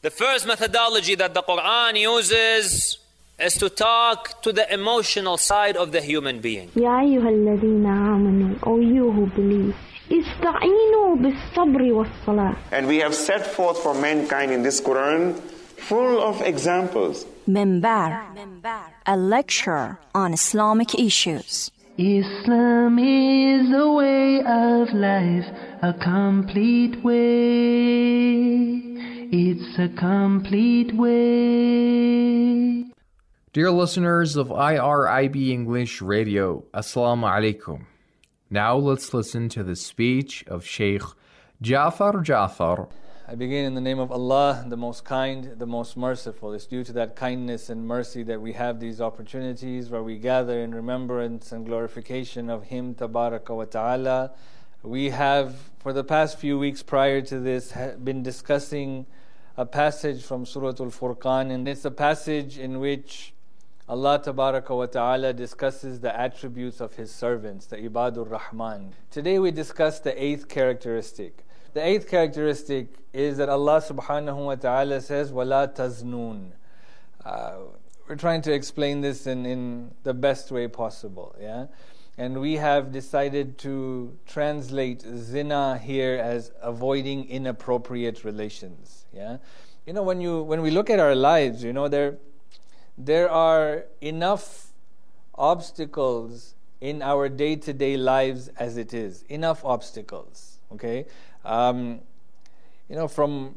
The first methodology that the Quran uses is to talk to the emotional side of the human being. يا أيها الذين آمنوا, O you who believe, استعينوا بالصبر والصلاة. And we have set forth for mankind in this Quran full of examples. Minbar, a lecture on Islamic issues. Islam is a way of life, a complete way. It's a complete way. Dear listeners of IRIB English Radio, Assalamu alaikum. Now let's listen to the speech of Sheikh Jafar Jafar. I begin in the name of Allah, the most kind, the most merciful. It's due to that kindness and mercy that we have these opportunities where we gather in remembrance and glorification of Him, Tabaraka wa Ta'ala. We have, for the past few weeks prior to this, been discussing a passage from Surah Al-Furqan, and it's a passage in which Allah Tabaraka wa Ta'ala discusses the attributes of His servants, the Ibadur Rahman. Today we discuss the eighth characteristic. The eighth characteristic is that Allah Subhanahu wa Ta'ala says, وَلَا تَزْنُونَ. We're trying to explain this in the best way possible, yeah? And we have decided to translate zina here as avoiding inappropriate relations, yeah? You know, when we look at our lives, you know, there are enough obstacles in our day-to-day lives as it is. Enough obstacles, okay? You know, from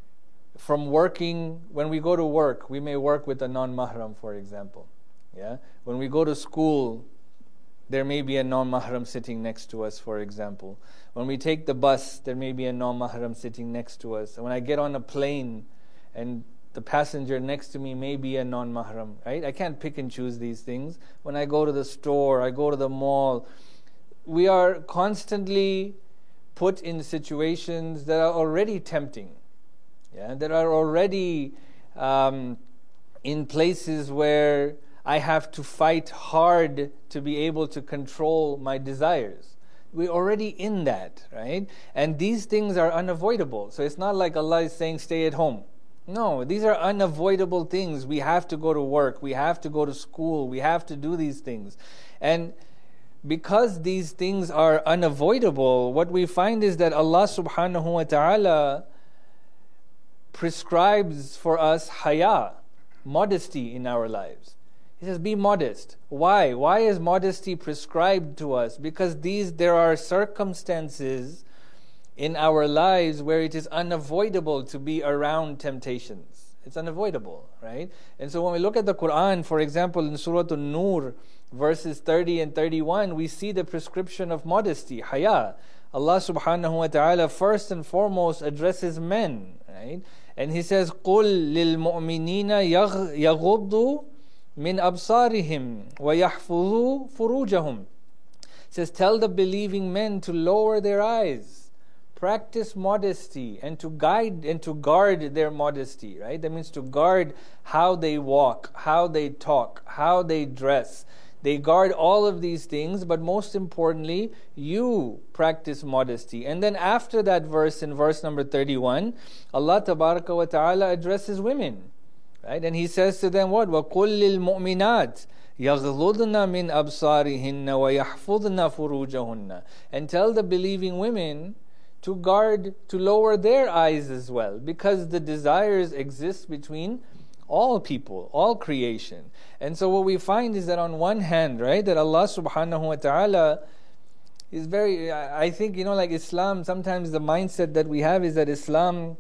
working, when we go to work, we may work with a non-mahram, for example. Yeah. When we go to school, there may be a non-mahram sitting next to us, for example. When we take the bus, there may be a non-mahram sitting next to us. And when I get on a plane, and the passenger next to me may be a non-mahram, right? I can't pick and choose these things. When I go to the store, I go to the mall, we are constantly put in situations that are already tempting, yeah, that are already in places where I have to fight hard to be able to control my desires. We're already in that, right? And these things are unavoidable. So it's not like Allah is saying stay at home. No, these are unavoidable things. We have to go to work, we have to go to school, we have to do these things. And because these things are unavoidable, what we find is that Allah Subhanahu wa Ta'ala prescribes for us haya, modesty in our lives. He says, be modest. Why? Why is modesty prescribed to us? Because there are circumstances in our lives where it is unavoidable to be around temptations. It's unavoidable, right? And so when we look at the Quran, for example, in Surah An-Nur, verses 30 and 31, we see the prescription of modesty, haya. Allah Subhanahu wa Ta'ala first and foremost addresses men, right? And He says, قُلْ لِلْمُؤْمِنِينَ يَغُضُّوا مِنْ أَبْصَارِهِمْ وَيَحْفُظُوا فُرُوجَهُمْ. He says, tell the believing men to lower their eyes, practice modesty, and to guard their modesty, right? That means to guard how they walk, how they talk, how they dress. They guard all of these things, but most importantly, you practice modesty. And then after that verse, in verse number 31, Allah Tabaraka wa Ta'ala addresses women, right? And He says to them what? وَقُلْ لِلْمُؤْمِنَاتِ يَغْضُضْنَ مِنْ أَبْصَارِهِنَّ وَيَحْفُظْنَ فُرُوجَهُنَّ. And tell the believing women to guard, to lower their eyes as well, because the desires exist between all people, all creation. And so what we find is that on one hand, right, that Allah Subhanahu wa Ta'ala is very, I think, you know, like Islam, sometimes the mindset that we have is that Islam,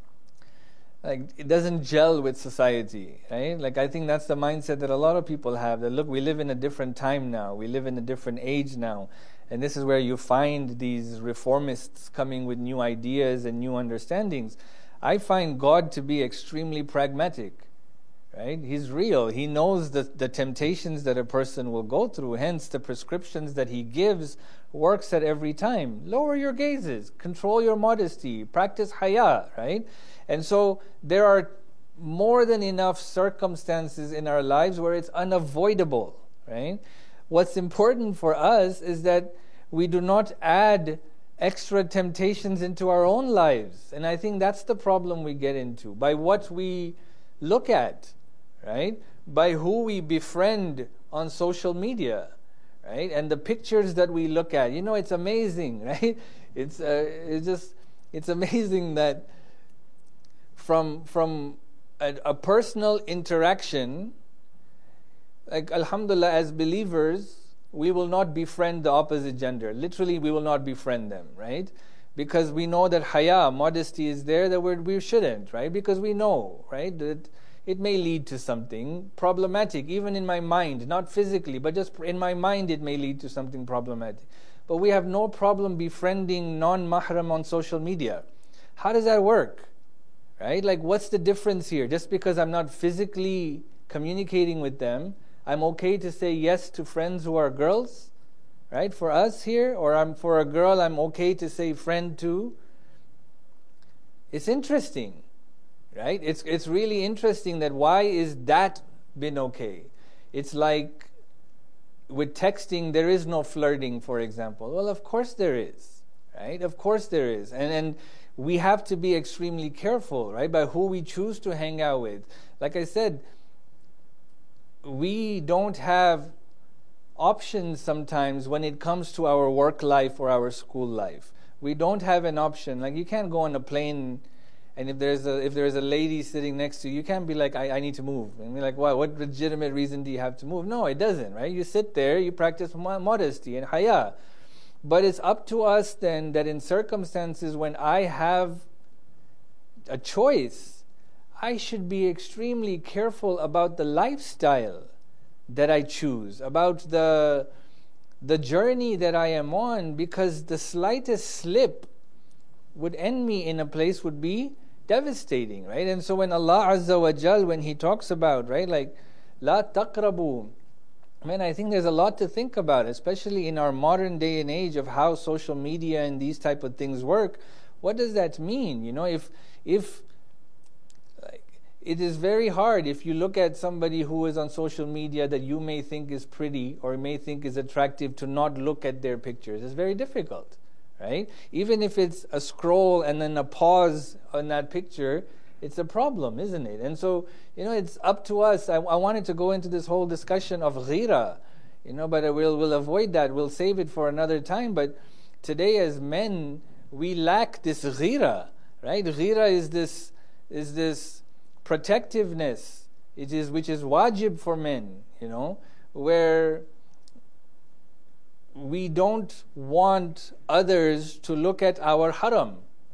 like, it doesn't gel with society, right? Like, I think that's the mindset that a lot of people have, that look, we live in a different time now, we live in a different age now, and this is where you find these reformists coming with new ideas and new understandings. I find God to be extremely pragmatic, right? He's real. He knows the temptations that a person will go through. Hence, the prescriptions that He gives works at every time. Lower your gazes, control your modesty, practice haya, right? And so there are more than enough circumstances in our lives where it's unavoidable, right? What's important for us is that we do not add extra temptations into our own lives. And I think that's the problem we get into, by what we look at, right? By who we befriend on social media, right? And the pictures that we look at. You know, it's amazing, right? It's amazing that from a personal interaction, like alhamdulillah, as believers, we will not befriend the opposite gender. Literally, we will not befriend them, right? Because we know that haya, modesty is there, that we shouldn't, right? Because we know, right, that it may lead to something problematic, even in my mind, not physically, but just in my mind it may lead to something problematic. But we have no problem befriending non-mahram on social media. How does that work? Right? Like, what's the difference here? Just because I'm not physically communicating with them, I'm okay to say yes to friends who are girls, right? For us here, or for a girl, I'm okay to say friend too. It's interesting, right? It's really interesting that why is that been okay? It's like with texting, there is no flirting, for example. Well, of course there is, right? Of course there is. And we have to be extremely careful, right, by who we choose to hang out with. Like I said, we don't have options sometimes when it comes to our work life or our school life. We don't have an option. Like, you can't go on a plane, and if there's a lady sitting next to you, you can't be like, I need to move. And be like, wow, what legitimate reason do you have to move? No, it doesn't, right? You sit there, you practice modesty and haya. But it's up to us then that in circumstances when I have a choice, I should be extremely careful about the lifestyle that I choose, about the journey that I am on, because the slightest slip would end me in a place would be devastating, right? And so when Allah Azza wa Jal, when He talks about, right, like, La taqrabu, man, I think there's a lot to think about, especially in our modern day and age of how social media and these type of things work. What does that mean? You know, if it is very hard if you look at somebody who is on social media that you may think is pretty or may think is attractive, to not look at their pictures. It's very difficult, right? Even if it's a scroll and then a pause on that picture, it's a problem, isn't it? And so, you know, it's up to us. I wanted to go into this whole discussion of ghira, you know, but we'll avoid that. We'll save it for another time. But today as men, we lack this ghira, right? Ghira is this protectiveness, which is wajib for men, you know, where we don't want others to look at our haram,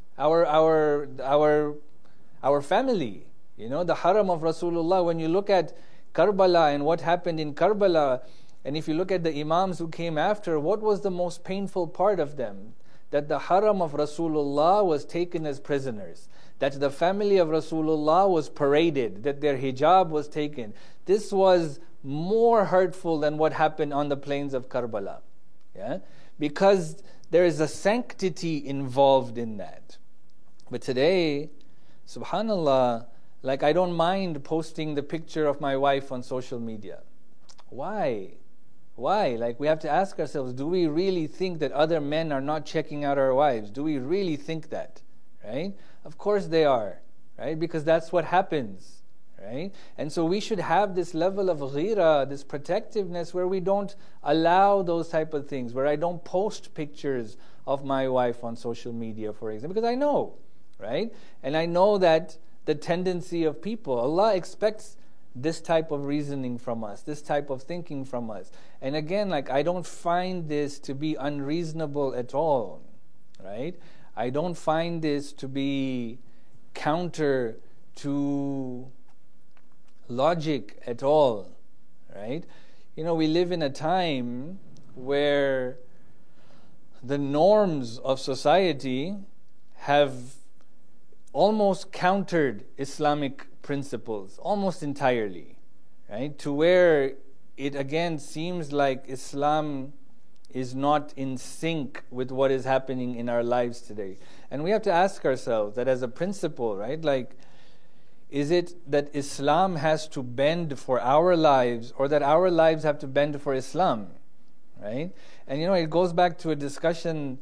our family, you know, the haram of Rasulullah. When you look at Karbala and what happened in Karbala, and if you look at the imams who came after, what was the most painful part of them? That the haram of Rasulullah was taken as prisoners, that the family of Rasulullah was paraded, that their hijab was taken. This was more hurtful than what happened on the plains of Karbala, yeah, because there is a sanctity involved in that. But today, subhanallah, like, I don't mind posting the picture of my wife on social media. Why? Like, we have to ask ourselves, do we really think that other men are not checking out our wives? Do we really think that, right? Of course they are, right? Because that's what happens, right? And so we should have this level of ghira, this protectiveness, where we don't allow those type of things, where I don't post pictures of my wife on social media, for example, because I know, right? And I know that the tendency of people, Allah expects this type of reasoning from us, this type of thinking from us. And again, like, I don't find this to be unreasonable at all, right? I don't find this to be counter to logic at all, right? You know, we live in a time where the norms of society have almost countered Islamic principles almost entirely, right? To where it again seems like Islam is not in sync with what is happening in our lives today. And we have to ask ourselves that as a principle, right? Like, is it that Islam has to bend for our lives, or that our lives have to bend for Islam, right? And you know, it goes back to a discussion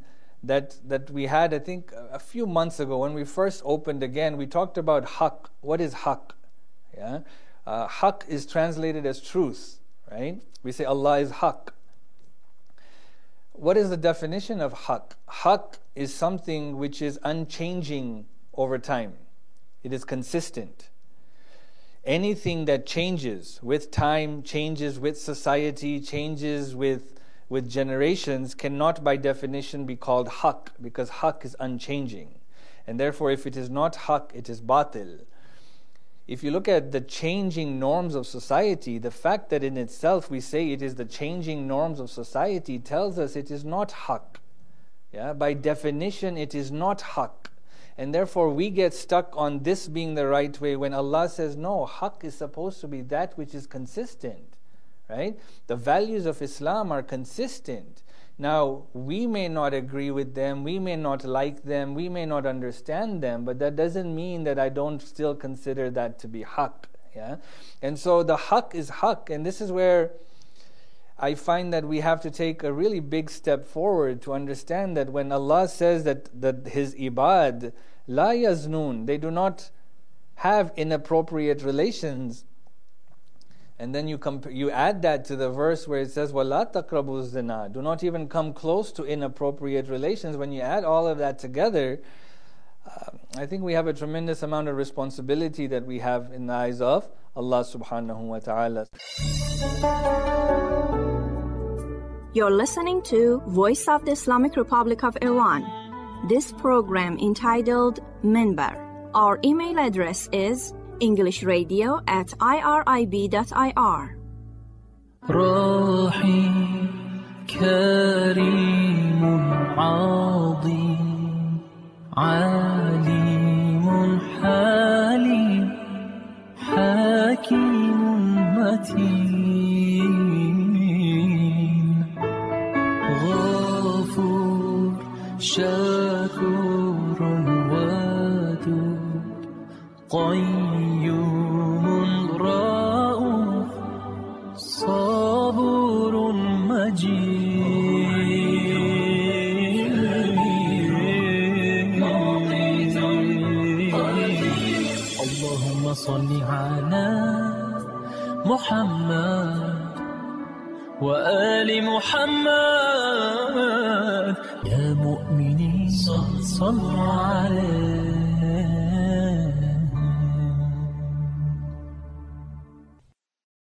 that we had, I think, a few months ago when we first opened again. We talked about haqq. What is haqq? Yeah, haqq is translated as truth, right? We say Allah is haqq. What is the definition of haqq? Haqq is something which is unchanging over time. It is consistent. Anything that changes with time, changes with society, changes with generations cannot by definition be called haqq, because haqq is unchanging. And therefore if it is not haqq, it is batil. If you look at the changing norms of society, the fact that in itself we say it is the changing norms of society tells us it is not haqq. Yeah? By definition it is not haqq. And therefore we get stuck on this being the right way when Allah says no, haqq is supposed to be that which is consistent. Right? The values of Islam are consistent. Now, we may not agree with them, we may not like them, we may not understand them, but that doesn't mean that I don't still consider that to be haqq. Yeah? And so the haqq is haqq, and this is where I find that we have to take a really big step forward to understand that when Allah says that His ibad, la yaznun, they do not have inappropriate relations, and then you add that to the verse where it says, وَلَا تَقْرَبُوا الزِّنَا, do not even come close to inappropriate relations. When you add all of that together, I think we have a tremendous amount of responsibility that we have in the eyes of Allah subhanahu wa ta'ala. You're listening to Voice of the Islamic Republic of Iran. This program entitled Minbar. Our email address is englishradio@irib.ir. راحي كريم عظيم عليم حليم حكيم متين غفور شكور ودود قيوم رؤوف صبور مجيد اللهم صل على محمد وآل محمد يا مؤمنين صلوا عليه